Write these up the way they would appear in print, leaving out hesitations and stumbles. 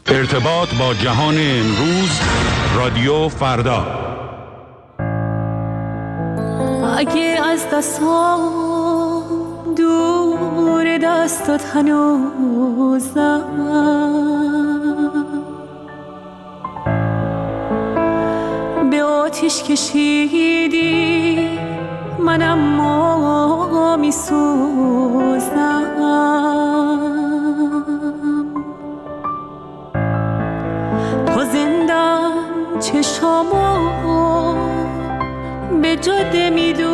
ارتباط با جهان امروز، رادیو فردا. اگه از دستام دور دستات هنوزم، به آتیش کشیدی منم ما میسوزم. تا زندم چشامو به جاده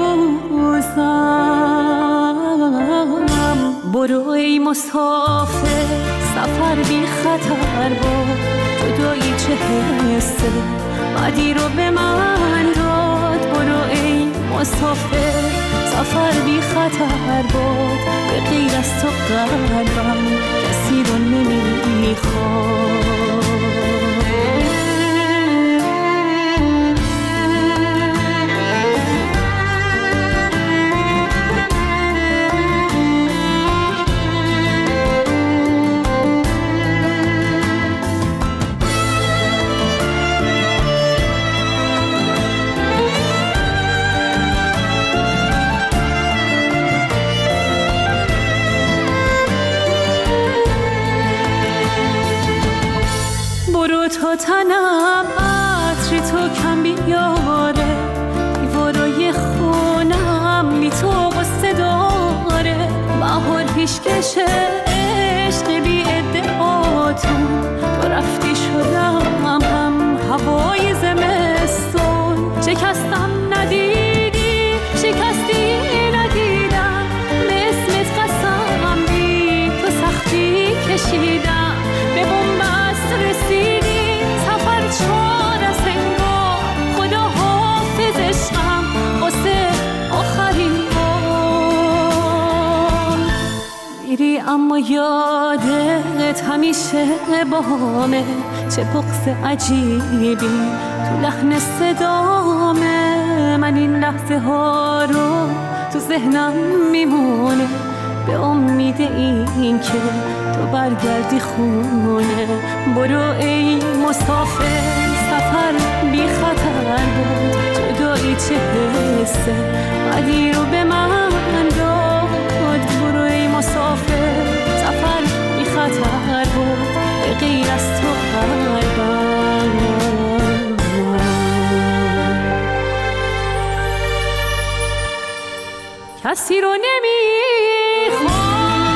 میدوزم. برو ای مسافر، سفر بی خطر بود. جدایی چه حسه بعدی رو به من داد. برو ای مسافر، سفر بی خطر بود. به غیر از تو قلبم کسی رو نمیخواد. تا تنم عطر تو کم بیاره، دیوارای خونم بی تو قصه داره. بهار پیشکش عشق بی ادعاتون، تو رفتی شدم هم هوای زمستون. شکستم ندیدی، شکستی ندیدم، به اسمت قسم بی تو سختی کشیدم. به بنبست رسیدی، چار از انگار خدا حافظ عشقم واسه آخرین بار. میری اما یادت همیشه بامه، چه بغض عجیبی تو لحن صدامه. من این لحظه ها رو تو ذهنم میمونه، به امید این که تو برگردی خونه. برو ای مسافر، سفر بی خطر بود. جدایی چه حسه بعدی رو به من داد. برو ای مسافر، سفر بی خطر بود. به غیر از تو قلبم کسی رو نمیخواد.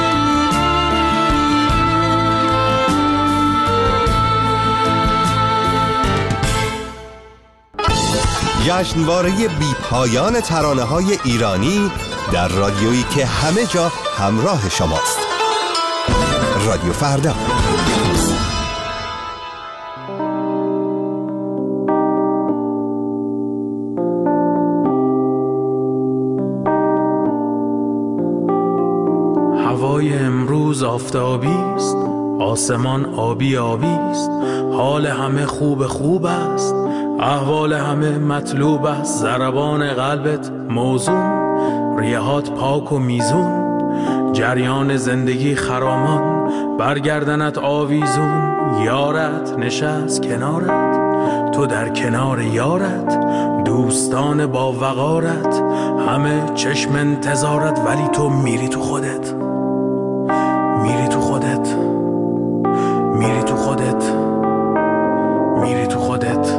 جشنواره بی پایان ترانه‌های ایرانی در رادیویی که همه جا همراه شماست. رادیو فردا. هوای امروز آفتابی است، آسمان آبی آبی است. حال همه خوب است، احوال همه مطلوب است. ضربان قلبت موزون، ریهات پاک و میزون. جریان زندگی خرامان، برگردنت آویزون. یارت نشست کنارت، تو در کنار یارت. دوستان با وقارت، همه چشم انتظارت. ولی تو میری تو خودت، میری تو خودت، میری تو خودت، میری تو خودت.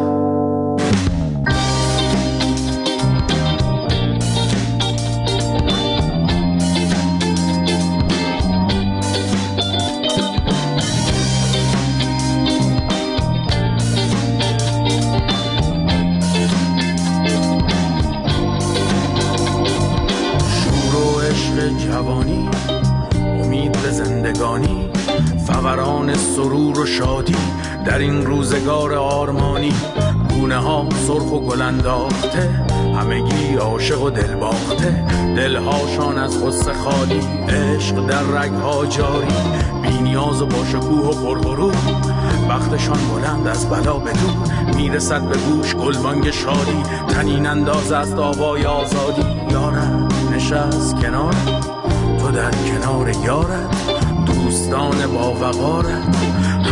جوانی، امید به زندگانی، فوران سرور و شادی در این روزگار آرمانی. گونه ها سرخ و گل انداخته، همگی عاشق و دل باخته. دلهاشان از غصه خالی، عشق در رگها جاری. بی نیاز و با شکوه و پرغرور، بختشان بلند از بلا به دور. میرسد به گوش گلبانگ شادی، طنین انداز است آوای آزادی. یارت نشست کنارت، تو در کنار یارت. دوستان با وقارت،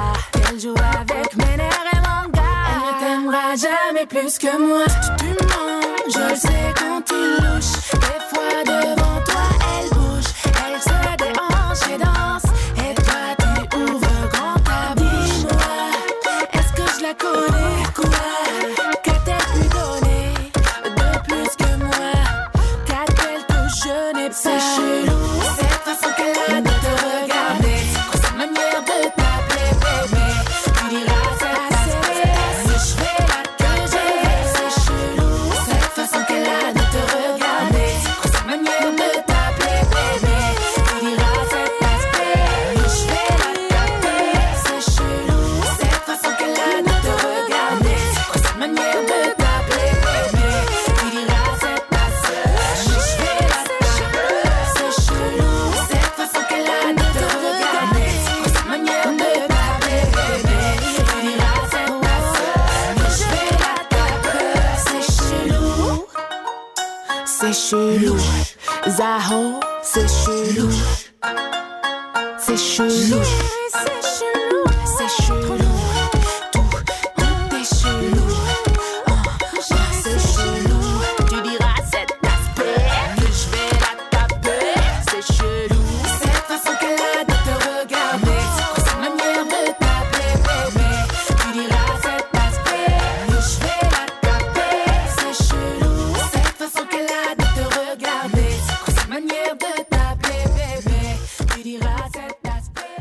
qu'elle joue avec mes nerfs et mon gars. Elle ne t'aimera jamais plus que moi. Tu mens, je le sais quand tu louches. Des fois devant toi elle bouge, elle se déhanche et danse. Et toi tu ouvres grand ta bouche. Dis-moi, est-ce que je la connais? Quoi? Qu'a-t-elle pu donner de plus que moi? Qu'a-t-elle que je n'ai pas? C'est chelou, cette façon qu'elle a de te regarder, cette manière de t'appeler bébé. Tu diras cette tasse, si je fais là que j'ai. C'est chelou, cette façon qu'elle a de te regarder, cette manière de t'appeler bébé. Tu diras cette tasse, si je fais là capter. C'est chelou, cette façon qu'elle a de te regarder, cette manière de t'appeler bébé. Tu diras cette tasse, si je fais là capter. C'est chelou, cette façon qu'elle a de te regarder, cette manière de t'appeler bébé. Tu diras cette tasse, si je fais là capter. C'est chelou, c'est chelou. Zaho, c'est chelou. C'est chelou, c'est chelou, c'est chelou. Tout est chelou. C'est chelou. Tu diras cet aspect que je vais la taper. C'est chelou. Cette façon qu'elle a de te regarder, cette manière de t'appeler bébé. Tu diras cet aspect que je vais la taper. C'est chelou. Cette façon qu'elle a de te regarder, cette manière de t'appeler bébé. Tu diras cet aspect.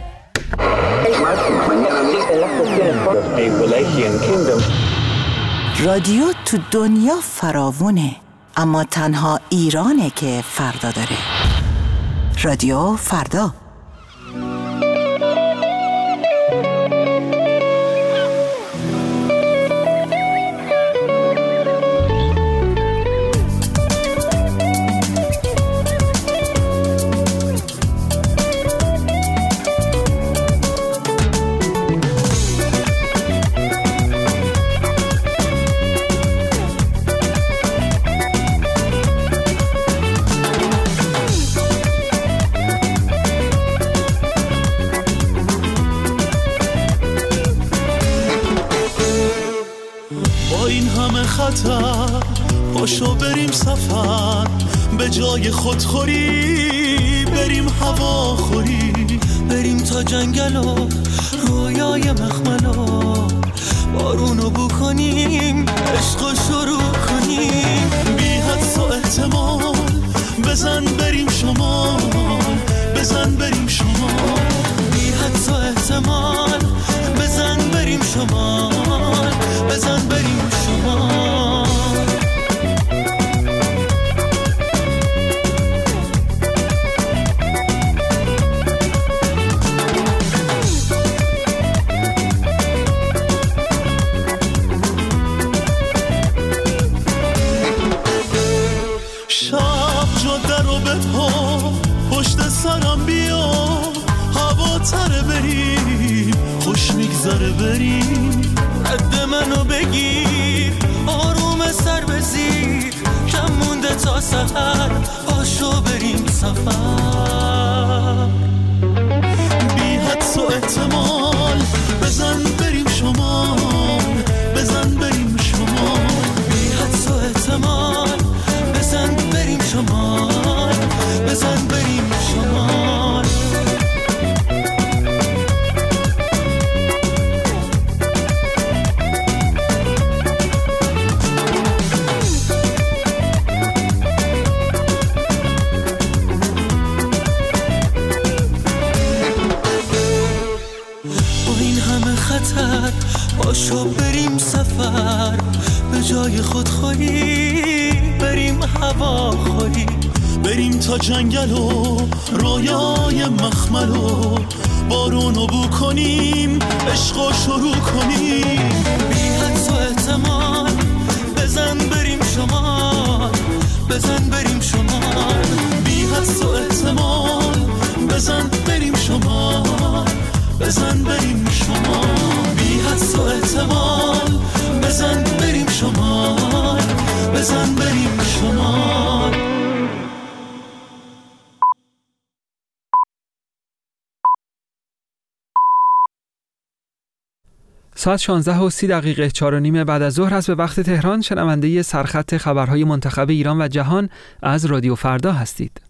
رادیو تو دنیا فراوونه، اما تنها ایرانه که فردا داره. رادیو فردا. پاشو بریم سفر، به جای خودخوری بریم هواخوری، بریم تا جنگل و رویای مخملو، بارونو بو کنیم، عشقو شروع کنیم، بی حدس و احتمال بزن بریم شمال، بزن بریم شمال، بی حدس و احتمال بزن بریم شمال، بزن بریم شمال. سرم بیا هوا تره بریم، خوش میگذره بریم، قد منو بگیر، آروم سر بزیر، کم مونده تا سحر، پاشو بریم سفر، بی حدس و احتمال بزن بریم شمال، بزن بریم شمال، بی حدس و احتمال بزن بریم شمال، بزن بریم شمال. با این همه خطر پاشو بریم سفر، به جای خودخوری بریم هواخوری، بریم تا جنگل و رویای مخمل و بارونو بو کنیم، عشقو شروع کنیم، بی حدس و احتمال بزن بریم شمال، بزن بریم شمال، بی حدس و احتمال بزن بریم شمال، بزن بریم شمال، بی حدس و احتمال بزن بریم شمال، بزن بریم شمال. ساعت 16:30 4:30 بعد از ظهر است به وقت تهران. شنونده سرخط خبرهای منتخب ایران و جهان از رادیو فردا هستید.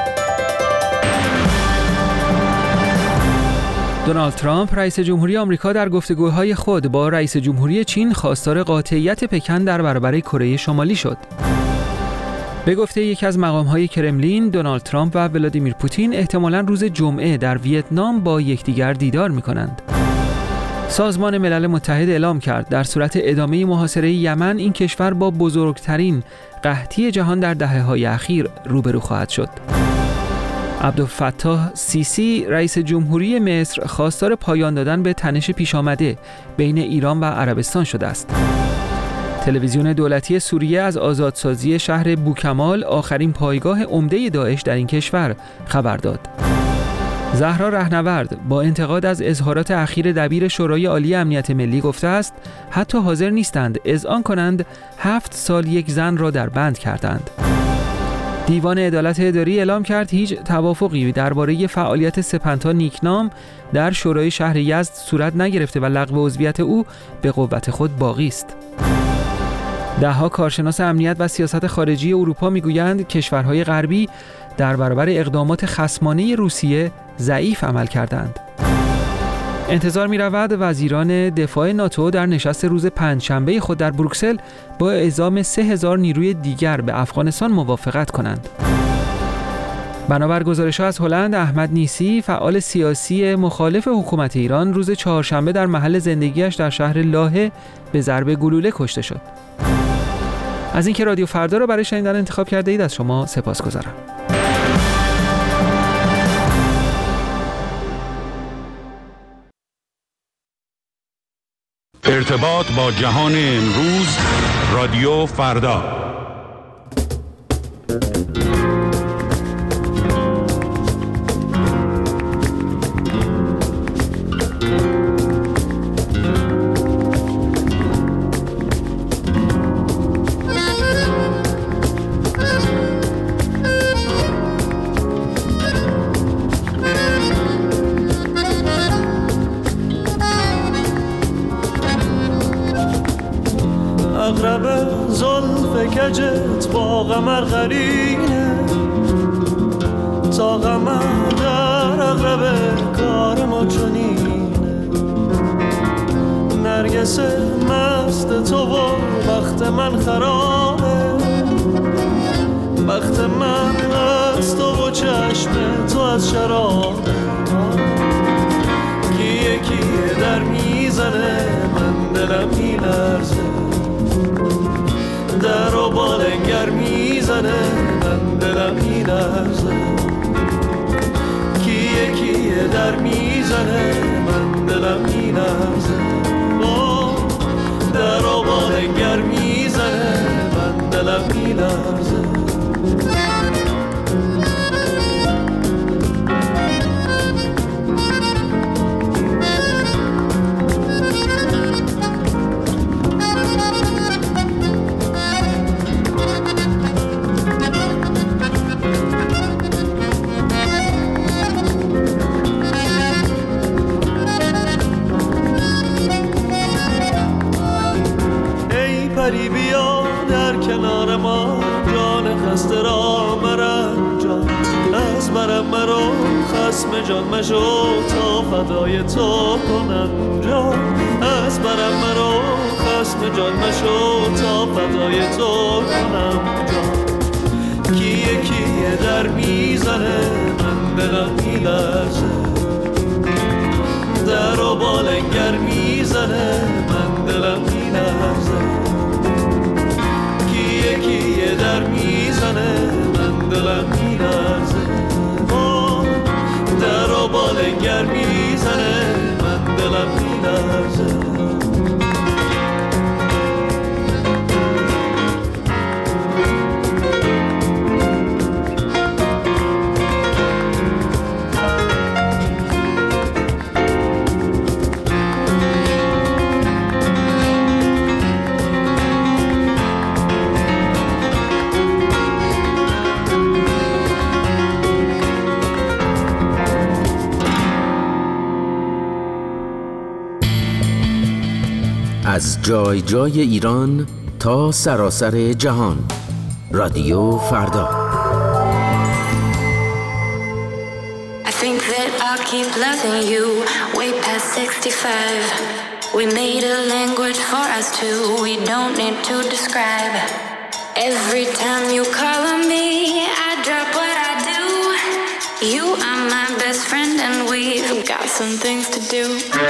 دونالد ترامپ رئیس جمهوری آمریکا در گفتگوهای خود با رئیس جمهوری چین خواستار قاطعیت پکن در برابر کره شمالی شد. به گفته یکی از مقام‌های کرملین، دونالد ترامپ و ولادیمیر پوتین احتمالاً روز جمعه در ویتنام با یکدیگر دیدار می‌کنند. سازمان ملل متحد اعلام کرد در صورت ادامه محاصره یمن این کشور با بزرگترین قحطی جهان در دهه‌های اخیر روبرو خواهد شد. عبدالفتاح سیسی رئیس جمهوری مصر خواستار پایان دادن به تنش پیش آمده بین ایران و عربستان شده است. تلویزیون دولتی سوریه از آزادسازی شهر بوکمال، آخرین پایگاه عمده داعش در این کشور، خبر داد. زهرا رهنورد با انتقاد از اظهارات اخیر دبیر شورای عالی امنیت ملی گفته است حتی حاضر نیستند اذعان کنند 7 سال یک زن را در بند کردند. دیوان عدالت اداری اعلام کرد هیچ توافقی درباره فعالیت سپنتا نیکنام در شورای شهر یزد صورت نگرفته و لغو عضویت او به قوت خود باقی است. ده‌ها کارشناس امنیت و سیاست خارجی اروپا میگویند کشورهای غربی در برابر اقدامات خصمانه روسیه ضعیف عمل کردند. انتظار می‌رود وزیران دفاع ناتو در نشست روز پنجشنبه خود در بروکسل با اعزام 3000 نیروی دیگر به افغانستان موافقت کنند. بنابر گزارش‌ها از هلند، احمد نیسی، فعال سیاسی مخالف حکومت ایران، روز چهارشنبه در محل زندگیش در شهر لاهه به ضرب گلوله کشته شد. از اینکه رادیو فردا را برای شنیدن انتخاب کرده اید از شما سپاسگزارم. ارتباط با جهان امروز، رادیو فردا. اغرب زلف کجت با قمر قرینه، تا قمر در اغرب کار ما چنینه. نرگس مست تو و بخت من خرابه، بخت من از تو و چشم تو از شرابه. کیه کیه در میزنه من دلم میلرزه، در و بالنگر میزنه من دلم میلرزه. کیه کیه در میزنه من دلم میلرزه، در و بالنگر میزنه من دلم میلرزه. پری بیا در کنار ما، جان خسته را مرنجان. از برم مرو خصم جان مشو، تا فدای تو کنم جان. از برم مرو خصم جان مشو، تا فدای تو کنم جان. کیه کیه در میزنه من دلم میلرزه، در و بالنگر میزنه من دلم میلرزه. کیه در میزنه من دلم میلرزه، در و بالنگر میزنه من دلم میلرزه. از جای جای ایران تا سراسر جهان. رادیو فردا. I think that I'll keep loving you way past 65. We made a language for us two, we don't need to describe. Every time you call on me, I drop what I do. You are my best friend and we've got some things to do.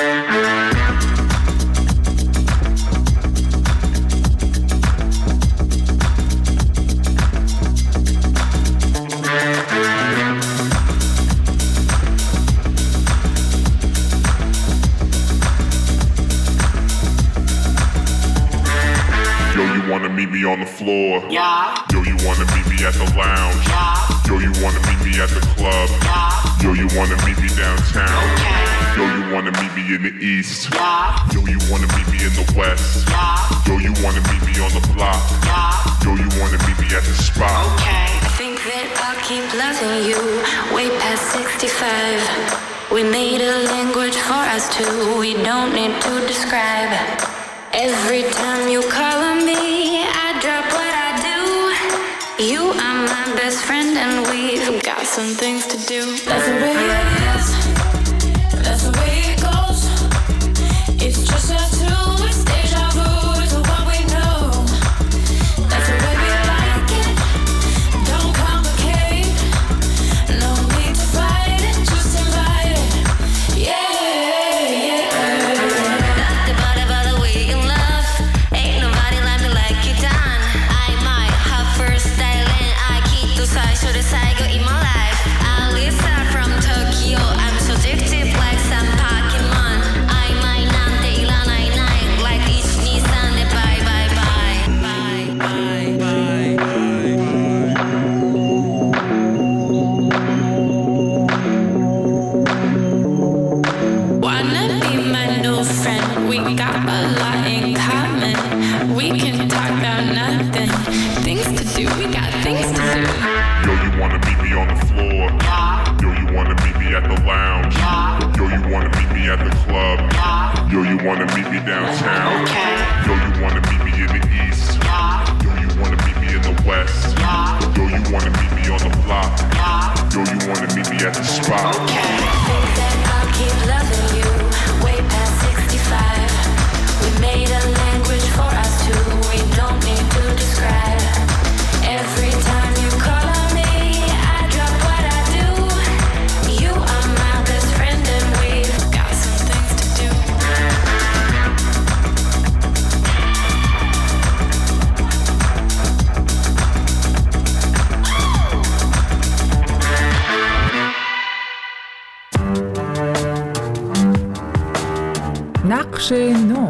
Meet me on the floor. Yeah. Yo, you wanna meet me at the lounge. Yeah. Yo, you wanna meet me at the club. Yeah. Yo, you wanna meet me downtown. Okay. Yo, you wanna meet me in the east. Yeah. Yo, you wanna meet me in the west. Yeah. Yo, you wanna meet me on the block. Yeah. Yo, you wanna meet me at the spot. Okay. I think that I'll keep loving you way past 65. We made a language for us two, we don't need to describe. Every time you call on me, I drop what I do. You are my best friend and we've got some things to do. That's the way it is, that's the way it goes. It's just us two, it's deja vu to what we know. That's the way we like it, don't complicate. No need to fight it, just invite it. Yeah. Yo, you wanna meet me downtown. Okay. Yo, you wanna meet me in the east. Yeah. Yo, you wanna meet me in the west. Yeah. Yo, you wanna meet me on the block. Yeah. Yo, you wanna meet me at the spot. Okay. I think that I'll keep loving you way past 65. We made a language for us two, we don't need to describe. Every time you call on me, I drop what I do. You are my best friend and we've got some things to do. نقش نو.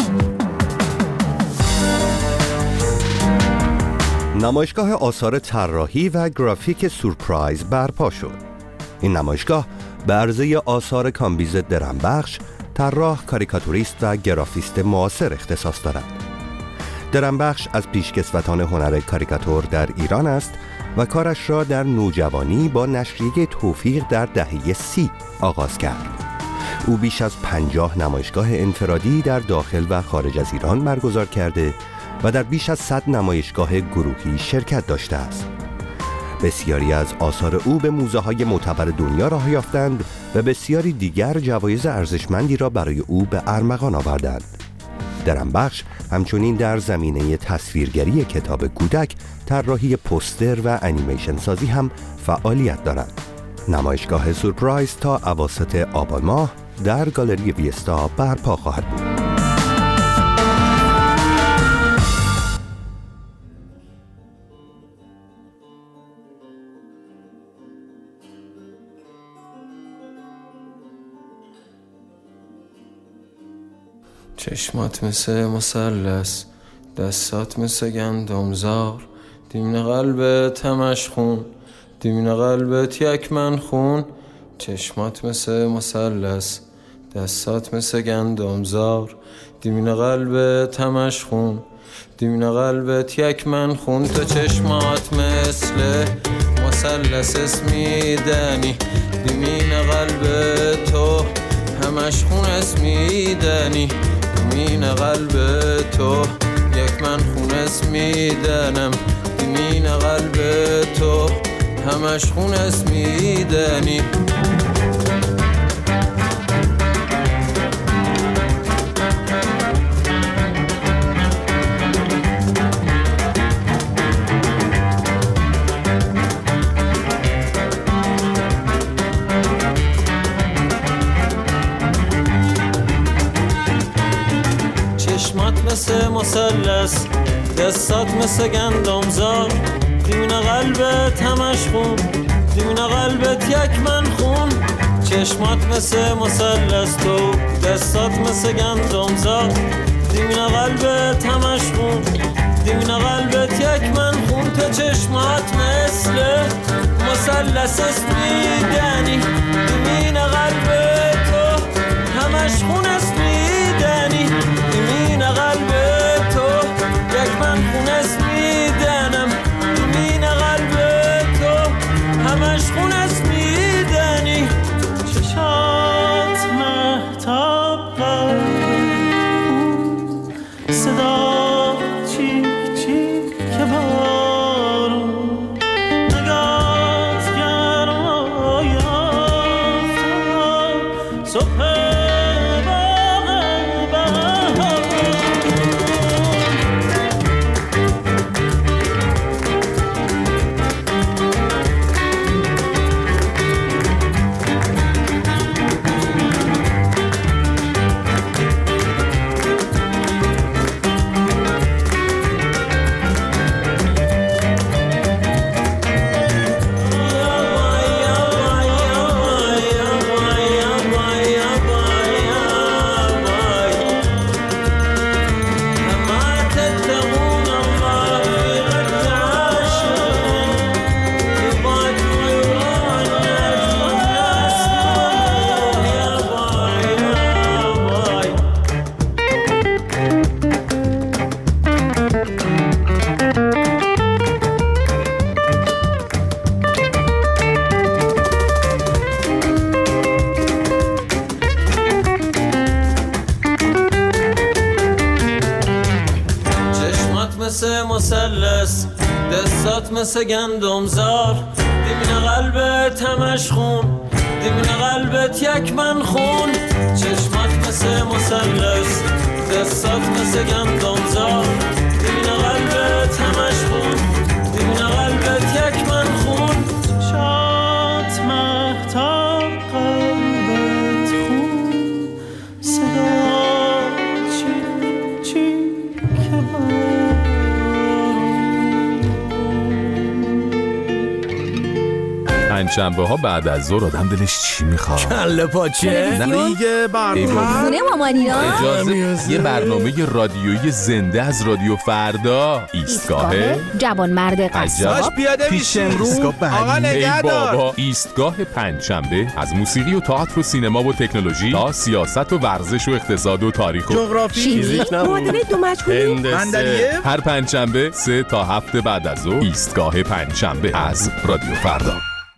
نمایشگاه آثار طراحی و گرافیک سورپرایز برپا شد. این نمایشگاه به عرضه آثار کامبیز درمبخش، طراح، کاریکاتوریست و گرافیست معاصر اختصاص دارد. درمبخش از پیشکسوتان هنر کاریکاتور در ایران است و کارش را در نوجوانی با نشریه توفیق در دهه 30 آغاز کرد. او بیش از 50 نمایشگاه انفرادی در داخل و خارج از ایران برگزار کرده و در بیش از 100 نمایشگاه گروهی شرکت داشته است. بسیاری از آثار او به موزه‌های معتبر دنیا راه یافتند و بسیاری دیگر جوایز ارزشمندی را برای او به ارمغان آوردند. درمبخش همچنین در زمینه تصویرگری کتاب کودک، طراحی پوستر و انیمیشن سازی هم فعالیت دارد. نمایشگاه سورپرایز تا اواسط آبان ماه در گالری ویستا برپا خواهد بود. چشمات مثل مثلث، دستات مثل گندمزار، دیمن قلبت همش خون، دیمن قلبت یک من خون. چشمات مثل مثلث، دستات مثل گندمزار، دیمن قلبت همش خون، دیمن قلبت یک من خون. تو چشمات مثل مثلث اسمیدنی، دیمین قلبت تو همش خون اسمیدنی، دیمین دیمین قلب تو یک من خونس میدنم دیمین قلب تو همش خونس میدنی مثل مثلث دستات مثل گندمزار دیمین قلبت همش خون دیمین قلبت یک من خون چشمات مثل مثلث تو دستات مثل گندمزار دیمین قلبت همش خون دیمین قلبت یک من خون تو چشمات مثل مثلث است میدنی دیمین قلبت تو همش خون است میدنی دیمین قلب تو یک من خون است میدنم دیمین قلب تو همش خون است میدنی چشات مهتاب صدا چیک چیک که بارون نگات گرما یافتم صبح مثلث دستات مثل گندمزار دیمین قلبت همش خون دیمین قلبت یک من خون چشمات مثل مثلث دستات مثل گندمزار دیمین قلبت همش خون دیمین قلبت یک من خون شات مهتاب قلبت خون صدا چیک چیک که پنجشنبه ها بعد از ظهر آدم دلش چی میخواد؟ کله پاچه؟ نه دیگه برنامه خونه مامانینا اجازه یه برنامه رادیویی زنده از رادیو فردا ایستگاه جوانمرد قصاب پیاده میشیم آقا نگهدار بابا ایستگاه پنجشنبه از موسیقی و تئاتر و سینما و تکنولوژی تا سیاست و ورزش و اقتصاد و تاریخ و جغرافی فیزیک معادله دو مجهولی هر پنجشنبه 3 تا 7 بعد از ظهر ایستگاه پنجشنبه از رادیو فردا.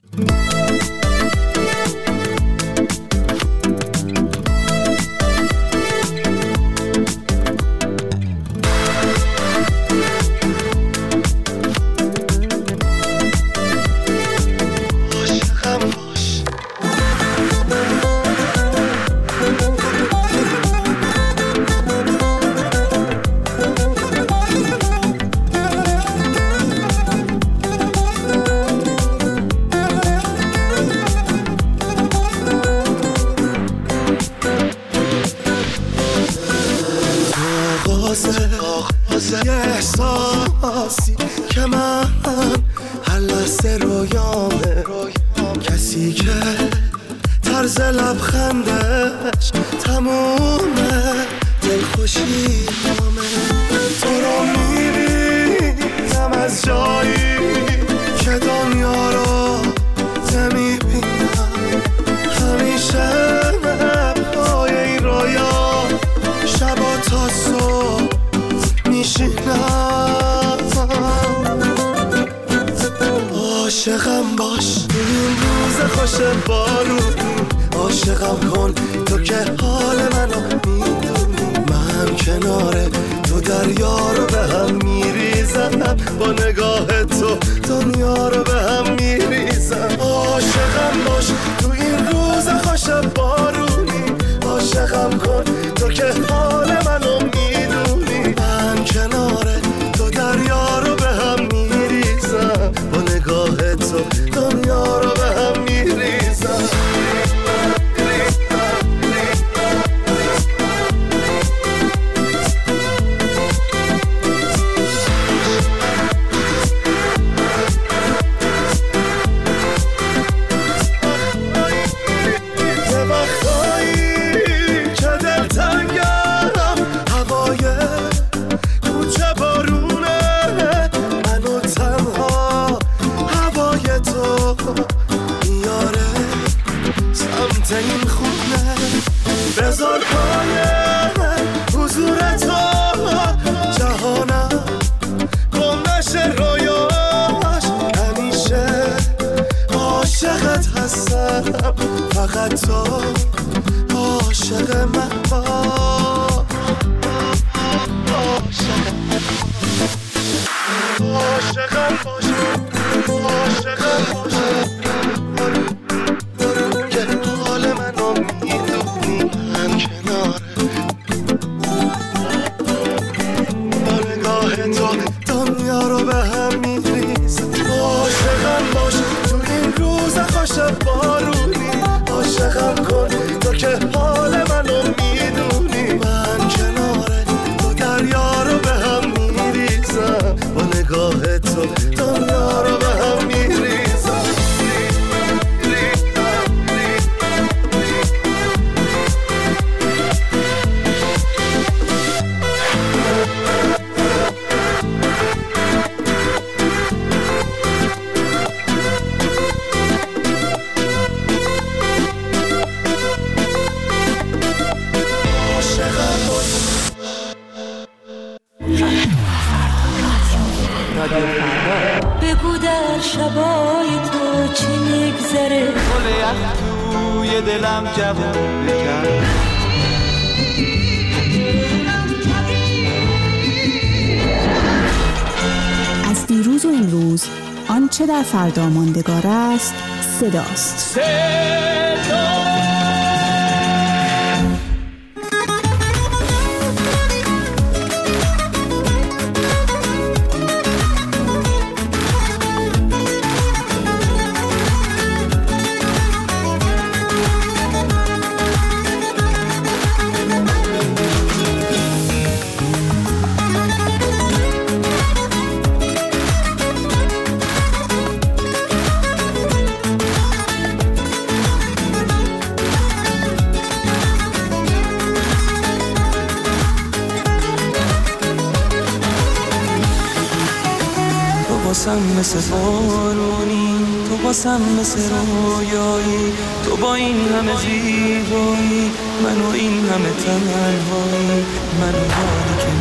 یه احساسی که من هر لحظه رویامه کسی که طرز لبخندش تمومه دلخوشی نامه تو رو میبینم از جایی که دنیا رو نمیبینم همیشه پای این رویا شبا تا صبح میشینم عاشقم باش این روز خوش بارون عاشقم کن تو که حال منو میدونی من که کنار تو دریا رو به هم میریزم، با نگاه تو دنیا رو به هم میریزم. عاشقم باش تو این روز خوش بارونی، عاشقم کن تو که حال منو میدونی. من کنار تو دریا رو به هم میریزم، با نگاه تو دنیا رو به هم میریزم. این خونه بذار پای حضور تو، جهانم گم نشه رویاش. همیشه عاشقت هستم، فقط تو عاشق من باش. عاشقم باش، عاشقم باش. دنیا رو به هم میریزم. عاشقم باش تو این روز خوش بارونی، عاشقم کن تو که حال منو میدونی. من کنار تو دریا رو به هم میریزم، با نگاه تو دنیا رو به هم میریزم. بگو در شبای تو چی میگذره، گل یخ توی دلم جوون بکرد. از دیروز و امروز آنچه در فردا ماندگار است صداست. باسم مثل بارونی، تو باسم مثل رویایی، تو با این همه زیبایی، من و این همه تنهایی، من و حالی که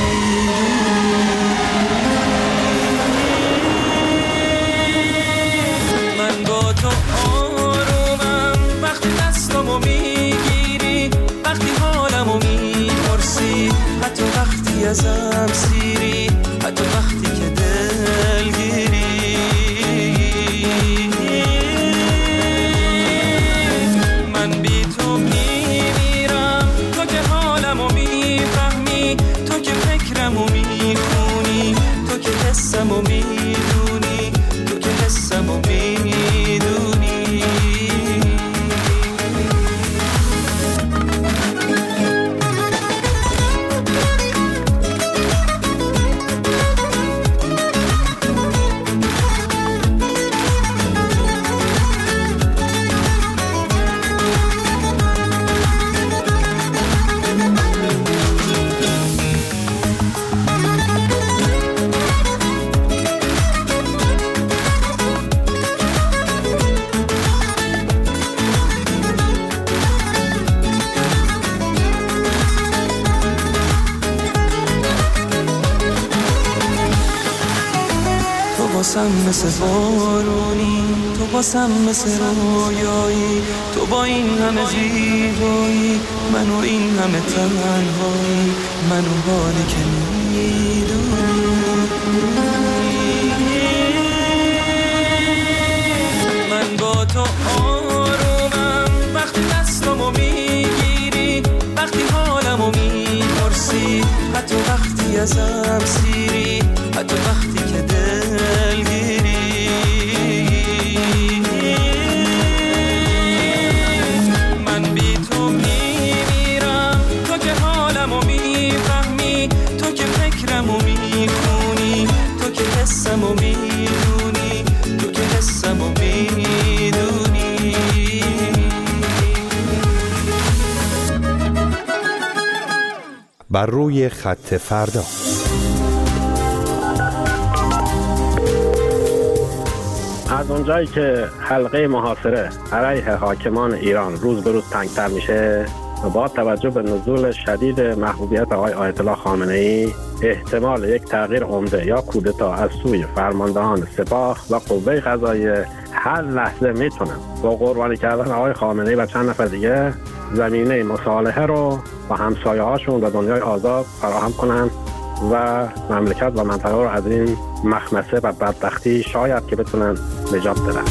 من با تو آرومم وقتی دستامو میگیری، وقتی حالمو میپرسی، حتی وقتی ازم سیری، حتی وقتی که دلگیری. من بی تو میمیرم، تو که حالمو میفهمی، تو که فکرمو میخونی، تو که حسمو میدونی، تو که حسمو میدونی. باسم مثل بارونی، تو باسم مثل رویایی، تو با این همه زیبایی، منو این همه تنهایی، منو حالی که میدونی. من با تو آرومم وقتی دستمو میگیری، وقتی حالمو میپرسی، حتی وقتی ازم سیری، حتی وقتی که دلگیری. من بی تو میمیرم، تو که حالمو میفهمی، تو که فکرمو میخونی، تو که حسمو میدونی، تو که حسمو میدونی. بر روی خط فردا. از اونجایی که حلقه محاصره علیه حاکمان ایران روز به روز تنگتر میشه و با توجه به نزول شدید محبوبیت آقای آیت الله خامنه‌ای، احتمال یک تغییر عمده یا کودتا از سوی فرماندهان سپاه و قوه قضاییه هر لحظه میتونن با قربانی کردن آقای خامنه‌ای و چند نفر دیگه زمینه مصالحه رو با همسایه‌هاشون و دنیای آزاد فراهم کنن و مملکت و منطقه رو از این مخمسه و بدبختی شاید که بتونن نجات بدن.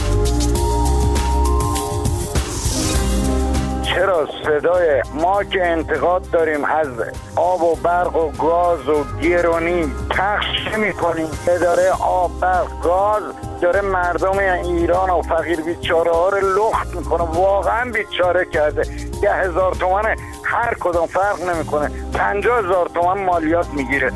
چرا صدای ما که انتقاد داریم از آب و برق و گاز و گرانی پخش نمی‌کنیم؟ اداره آب، برق، گاز داره مردم ایران و فقیر بیچاره ها رو لخت میکنه، واقعا بیچاره کرده. 10,000 تومان هر کدوم فرق نمیکنه، 50,000 تومان مالیات میگیره.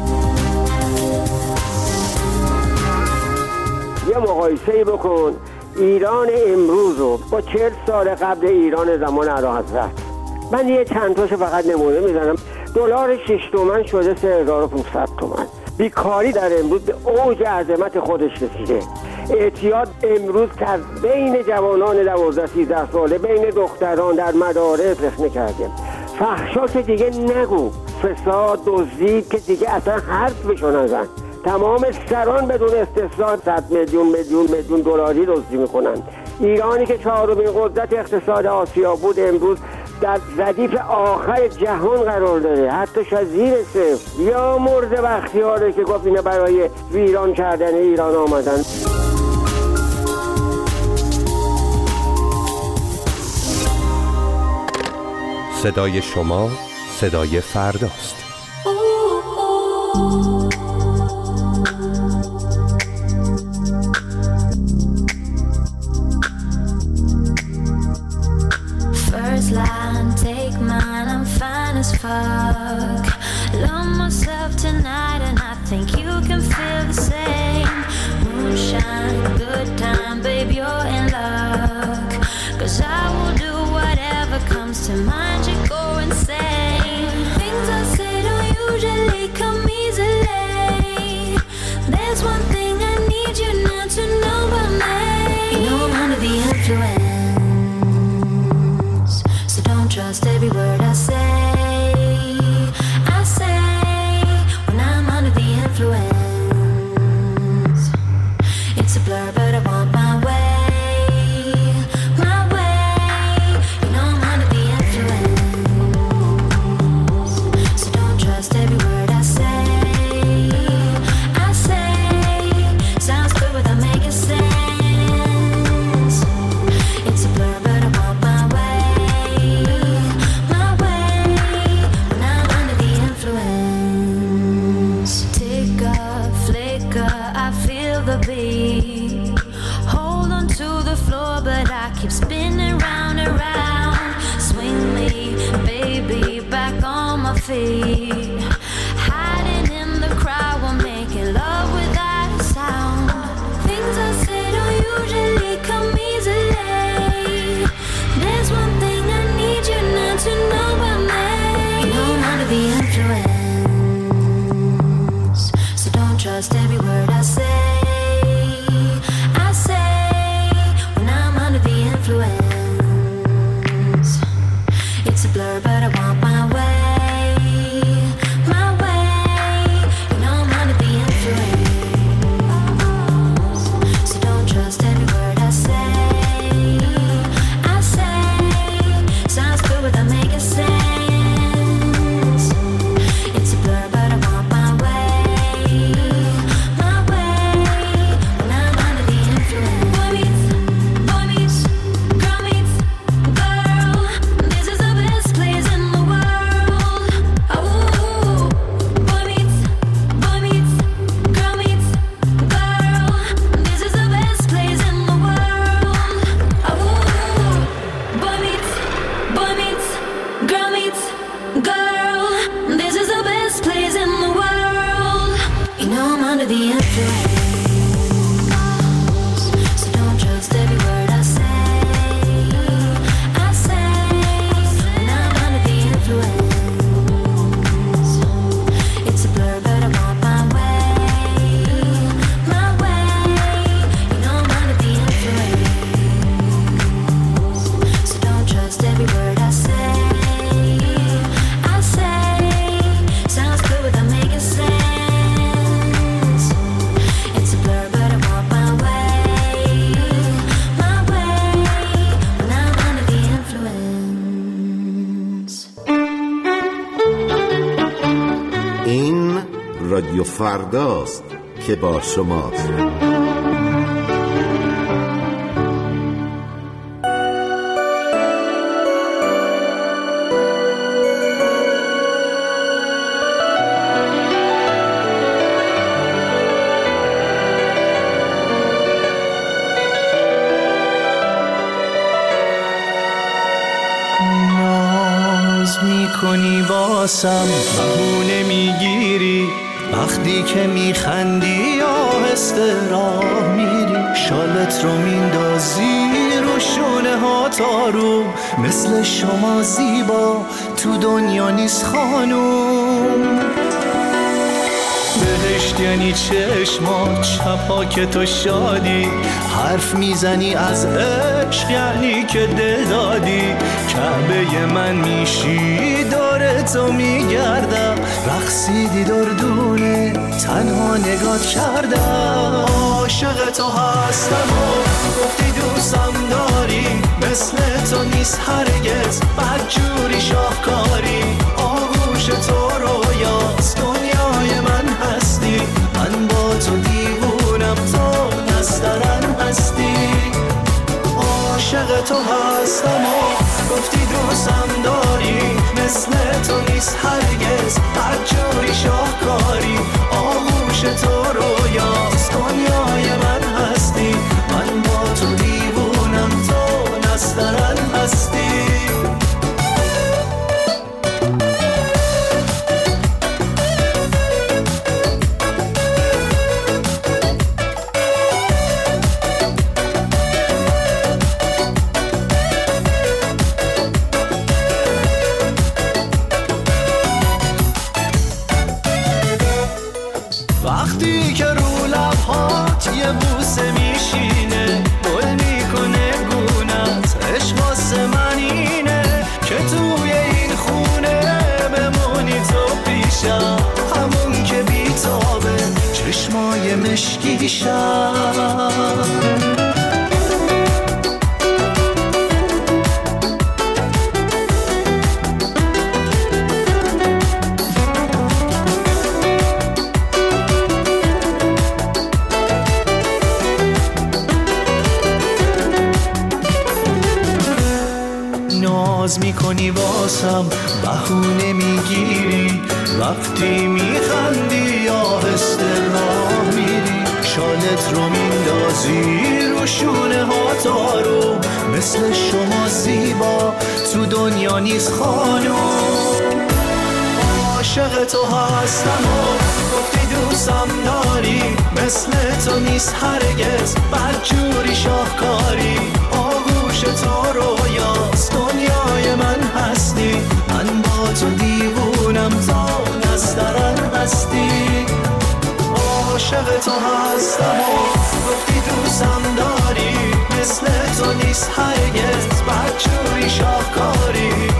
یه مقایسه‌ای بکن ایران امروز رو با 40 سال قبل ایران زمان اعلیحضرت. من یه چند تاشو فقط نمونه میزنم. دلار 6 تومن شده 3,500 تومن. بیکاری در امروز به اوج عظمت خودش رسیده. اعتیاد امروز که بین جوانان 12-13 ساله، بین دختران در مدارس رخنه کرده. فحشا که دیگه نگو، فساد، دزدی که دیگه اصلا حرف بشو نزن. تمام سران بدون استثنا 100 میلیون دلاری دزدی میکنن. ایرانی که 4مین قدرت اقتصاد آسیا بود امروز در ردیف آخر جهان قرار داره، حتی شاید زیر صفر. یا مرد بختیاره که گفت اینا برای ویران کردن ایران آمدن. صدای شما صدای فرداست. First line, take mine, I'm fine as fuck. Love myself tonight and I think you can feel the same. Moonshine, good time, babe, you're in luck. 'Cause I will do whatever comes to mind, you go insane. Things I say don't usually come easily. There's one thing I need you not to know about me. You know I'm under the influence, so don't trust every word I say. I say when I'm under the influence, it's a blur but I want my way. Keep spinning round and round. Swing me, baby, back on my feet. Hiding in the crowd while making love without a sound. Things I say don't usually come easily. There's one thing I need you not to know about me. You know I'm under the influence, so don't trust every word I say. It's a blur but I want my way, under the influence. So don't trust every word I say. I say when I'm under the influence. It's a blur, but I'm on my way. My way. You know I'm under the influence. So don't trust every word I say. Sounds good without making sense. It's a blur, but I'm on my way. My way. When I'm under the influence. این رادیو فرداست که با شماست. کنی واسم بهونه میگیری وقتی که میخندی آهسته راه میری شالت رو میندازی رو شونه ها تارو مثل شما زیبا تو دنیا نیست خانوم بهشت یعنی چشمات شبها که تو شادی حرف میزنی از عشق یعنی که دل دادی کعبه من میشی داره تو میگردم رقصیدی دردونه تنها نگات کردم عاشق تو هستم و گفتی دوستم داری مثل تو نیست هرگز بدجوری شاهکاری آغوش تو رویاست دنیای من هستی من با تو دیوونم تو نسترن هستی عاشق تو هستم و گفتی دوستم داری مثل تو نیست هرگز بدجوری شاهکاری آغوش تو رویاست دنیای من هستی من با تو دیوونم تو نسترن هستی وقتی که رو لبهات یه بوسه میشینه گل میکنه گونت عشق واسه من اینه که توی این خونه بمونی تو پیشم همون که بیتابه چشمای مشکیشم ناز میکنی واسم بهونه میگیری وقتی میخندی آهسته راه میری شالت رو میندازی رو شونه ها تارو مثل شما زیبا تو دنیا نیست خانوم عاشق تو هستم و گفتی دوستم داری مثل تو نیست هرگز بدجوری شاهکاری آغوش تو رویاست دنیای من هستی من با تو دیوونم تا نسترن هستی عاشق تو هستم و گفتی دوستم داری مثل تو نیست هرگز بدجوری شاهکاری